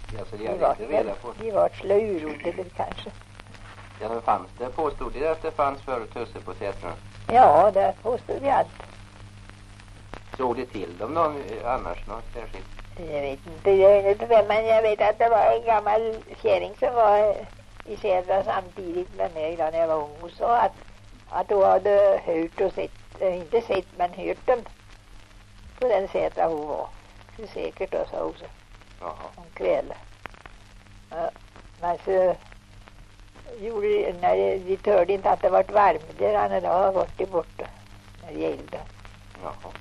Ja, så jag hade inte reda på. De var slöurodade kanske. Ja, men fanns det, påstod det att det fanns förut husse på Sätra? Ja, där påstod vi allt. Såg det till dem någon, annars något särskilt? Jag vet inte, men jag vet att det var en gammal kärring som var i Sätra samtidigt med mig när jag var ung och sa att hon hade hört och sett, inte sett men hört dem på den Sätra hon var. Så säkert då, sa hon så. Jaha. Om kvällen. Ja, men så gjorde när de törde inte att det var varmt där han hade varit borta när det gällde. Jaha.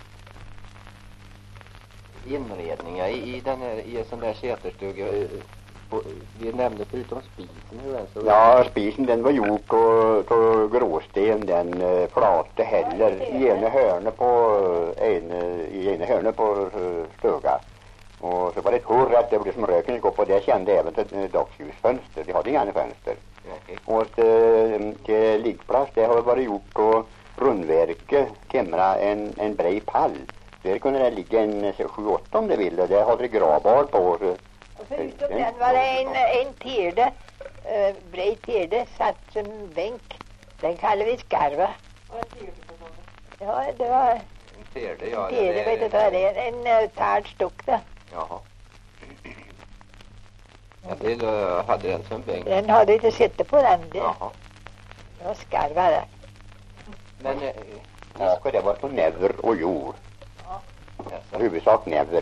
Inredningar i den här, i en sån där säterstuga, vi nämnde förutom spisen hur den såg. Ja, spisen den var gjord på gråsten, den flate heller i ena hörnet på stuga. Och så var det ett hurr att det blev som röken gick upp och det kände även till dagsljusfönster. De hade inga andra fönster. Okay. Och till liggplats det har varit gjort på rundverke, kämra en bred pall. Där kunde det ligga en 7-8 om det ville. Där hade det gravar på. Och förutom den var det en terde, bred terde, satt som bänk. Den kallade vi skarva. Ja, det var En terde, ja. en terde, vet du vad det är? En tardstock där. Jaha. Ja, det hade den som bänk. Den hade inte sett på den. Jaha. Det var skarva där. Men Ja, det var på näver och jord. ja, Huvudsak näver.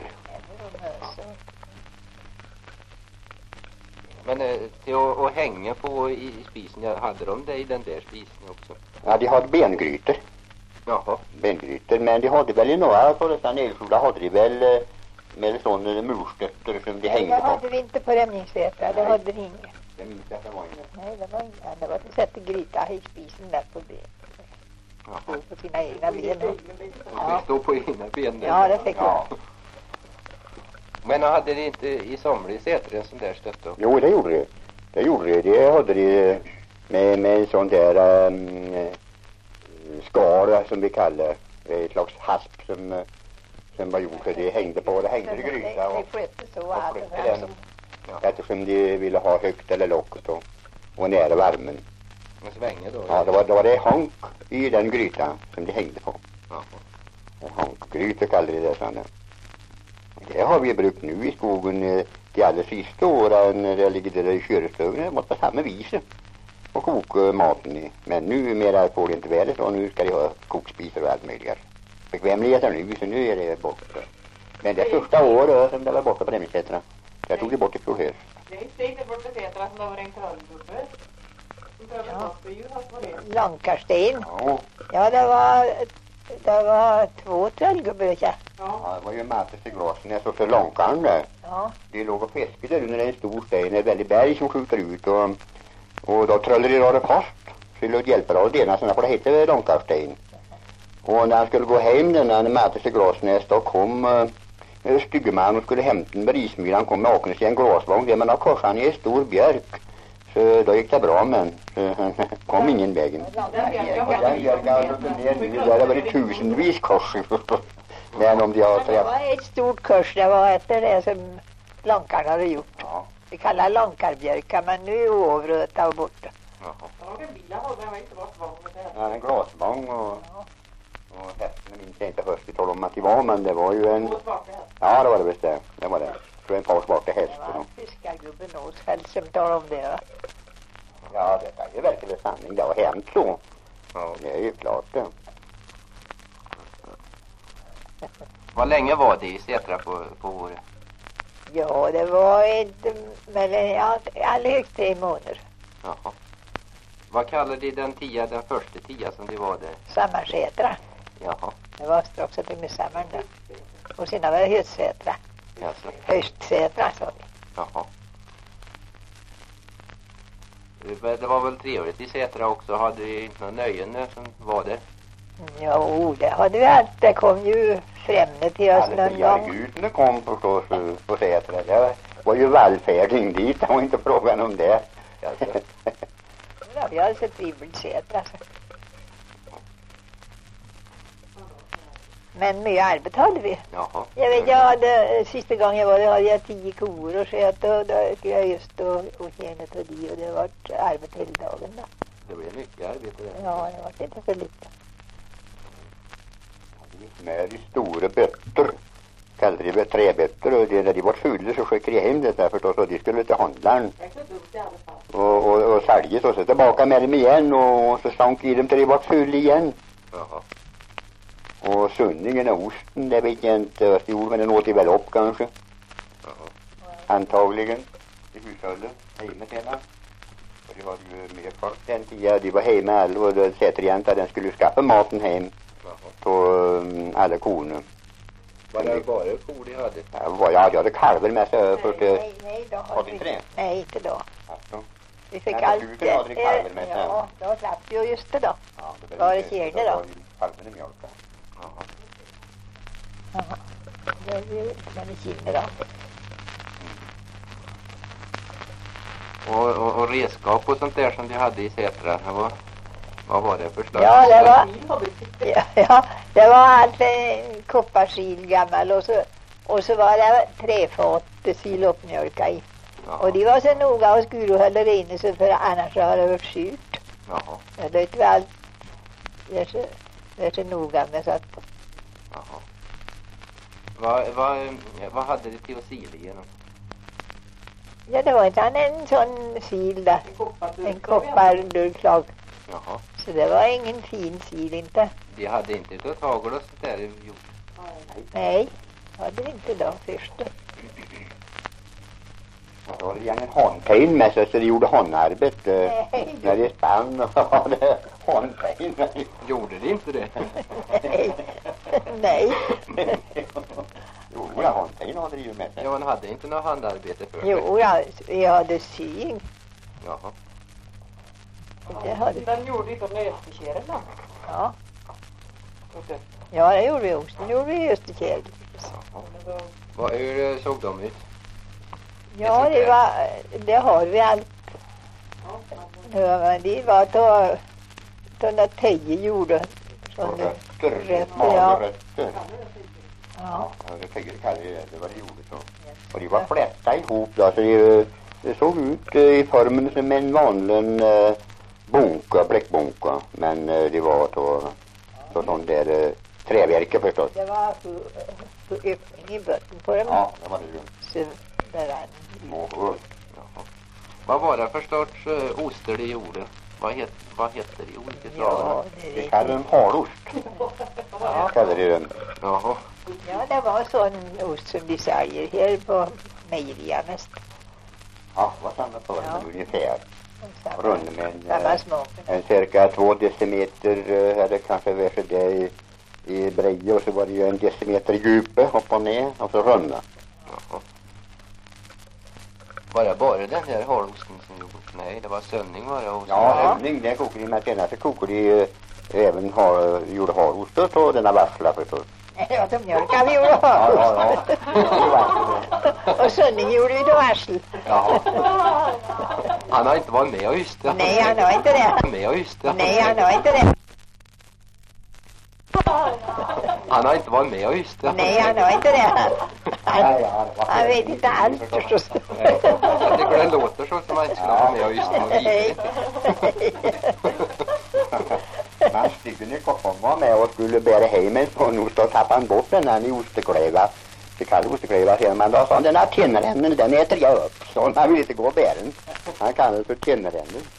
men till att hänga på i spisen, hade de det i den där spisen också? Ja, de hade bengrytor. Jaha. Bengrytor, men de hade väl i några på dessa nedskola hade de väl med sådana murstötter som de hängde Det på. hade vi inte på Rämningssätra, det hade vi inga. Det minns jag att det var inget. Nej, det var inga. Det var till sätta gryta i spisen där på det. Jaha. Stod på sina egna ben. Ja. Stod på ena benen. Ja, det fick ja. Men hade det inte i somlig Sätra en sån där stött då? Jo, det gjorde det. Det gjorde det. Det hade de med en sån där skara som vi kallar. Ett slags hasp som var gjord. Så det hängde på. Det hängde i gryta. Det skötte så att det skötte den. som... Eftersom de ville ha högt eller lågt och nära värmen. En svänge då? Ja, det var det hank i den grytan som de hängde på. Jaha. Hankgryta kallar de det sådana. Det har vi brukt nu i skogen de allra sista åren när det ligger där i körestugan. Det måste vara samma vis och koka maten i. Men nu mera får det inte väl så. Nu ska de ha kokspisar och allt möjligt. Bekvämligheter nu, så nu är det borta. Men det första året som det var borta på Rämningssätra, jag tog det bort i fjol höst. Det är inte borta Sätra som det var en trollgubbe. Långkarsten. Ja. Ja, det var 2 trollgubbar. Ja, det var ju matet i glasen så för långkarn där. Ja. De låg och fiskade där under en stor sten, ett väldigt berg som skjuter ut och då tröllade de röra fast. Så de låg hjälpa av dena sådana, för det hette långkarsten. Och när han skulle gå hem när matet i glasen då kom styggeman och skulle hämta en berismyr. Han kom nakendes i en glasvagn där man har korsat i en stor björk. Så då gick det bra, men han kom ingen vägen. Den björken har gått ner nu. Där har varit tusenvis kors. Men om de har Det var ett stort kurs, det var efter det som långkarn hade gjort. Ja. Vi kallar långkarbjörka, men nu är oövröta och borta. Ja, en glasvagn och hästen minns jag inte först i tal om att det var, men det var ju en... Ja, det var det bestämt. Det var det. Så en par svarta hästar. Det var fiskargubben Åsfält som talade om det, va? Ja, det är ju verkligen sanning. Det har hänt så. Ja. Det är ju klart det. Vad länge var det i Sätra på året? Ja, det var inte mellan allhögst 3 månader. Jaha. Vad kallade de den första tia som det var där? Sammarsätra. Jaha. Det var också till med Sammar där. Och sen var det Höstsätra. Jaså. Höstsätra, sa vi. Jaha. Det var väl trevligt i Sätra också. Hade vi inte några nöjen som var det? Jo, det hade vi allt. Det kom ju främne till oss någon gång. Guden kom förstås på Sätra. Det var ju vallfärding dit. Det var inte frågan om det. Jaså. Ja, vi hade sett Vibbelsätra. Men mycket arbete hade vi. Jaha. Jag vet, jag hade, sista gången jag var där hade jag 10 kor och sköt och då gick jag just och tjänat och de och det var arbete hela dagen då. Det blev mycket arbete där. Ja, det var inte för lite. Med i stora bötter. Kallade det träbötter och när de var fulla så skickade de hem det där förstås och de skulle till handlaren. Jag kunde upp i alla fall. Och säljes och så tillbaka med dem igen och så stank i dem till de var fulla igen. Jaha. Och sundningen och osten, det vet jag inte vad de gjorde, men den åt de väl upp kanske. Jaha. Antagligen. I hushållet, hemma hemma. Och de hade ju mer folk den tiden. De var hemma alla och då sätter igen att den skulle skaffa maten hem Jaha. på alla korna. Var det bara kor de hade? Ja, jag hade kalvar med sig först. Nej, då Har vi inte det? Nej, inte då. Alltså. Vi fick Men allt. du hade kalvar med sig? Ja, då slapp vi ju just det då. Ja, Var det tjärne då? Kalvarna mjölka. Jaha. Jaha. Det är ju men det kinne då. Och redskap och sånt där som de hade i Sätra, vad var det för slag? Ja, det var, Bil har vi. ja, det var allt kopparsil gammal och så var det träfat sil upp mjölka i. Jaha. Och de var så noga och skulle hålla det inne så för annars har det varit surt. Jaha. Men det är inte allt. Det är så noga med så att Jaha. Vad hade de till att sila igenom? ja, det var inte en sån sil där. En koppardurklag. Jaha. Så det var ingen fin sil inte. De hade inte utav tagel och sånt där gjort. Nej, hade det inte då först. Och då hade de gärna en handpejl med sig så de gjorde handarbete. När det spann och hade handpejl med sig. Gjorde de inte det? Nej. Nej. Jo, ja, handpejl hade de ju med sig. Ja, man hade inte något handarbete för sig. Jo, ja, vi hade sying. Jaha. Det hade. Den gjorde inte nötkärna. Ja. Ja, det gjorde vi också. Det gjorde vi just i kärl. Jaha. Hur såg de ut? Ja, det har vi allt. Ja, men det var då när Teje gjorde. Och rötter, ja. smala rötter. Ja. Ja, det tycker jag det var det gjorde så. Och de var flätta ihop då, så det såg ut i formen som en vanlig bunka, bläckbunka. Men det var så sån där träverke förstås. Det var för öppning i botten på dem. Ja, det var det ju. Så där var Små. Jaha. Vad var det för sorts oster de gjorde? Vad heter det i olika slag? ja, Det kallar en harost. Ja. Kallar det den. Jaha. Ja, det var sån ost som de säljer här på mejerierna mest. Ja, vad samma form ungefär. Samma, Rund med samma smak. en cirka 2 decimeter hade kanske varit det i breje och så var det ju 1 decimeter djup upp och ner och så runda. Jaha. Var det bara den här harosten som gjorde? Nej, det var sönning var det. Och Ja, övning, det kokade de med senare. Så kokade de även gjorde harost och denna vassla förstås. Det var de mjölka vi gjorde. Och sönning gjorde vi då varsel. Jaha. Han har inte varit med och ystat. Nej, han har inte det. Med och ystat. Nej, han har inte det. Han har inte varit med och ystat. Nej, han har inte det. Han vet inte allt förstås. Nej, jag tycker det låter så som man inte skulle vara med och ystat något Nej. Man stycken var med och skulle bära hem en sån ost och tappade han bort den här i ostekläva. Det kallar ostekläva sen, men då sa han den här tinnränden, den äter jag upp. Så han vill inte gå och bära den. Han kallar det för tinnränden.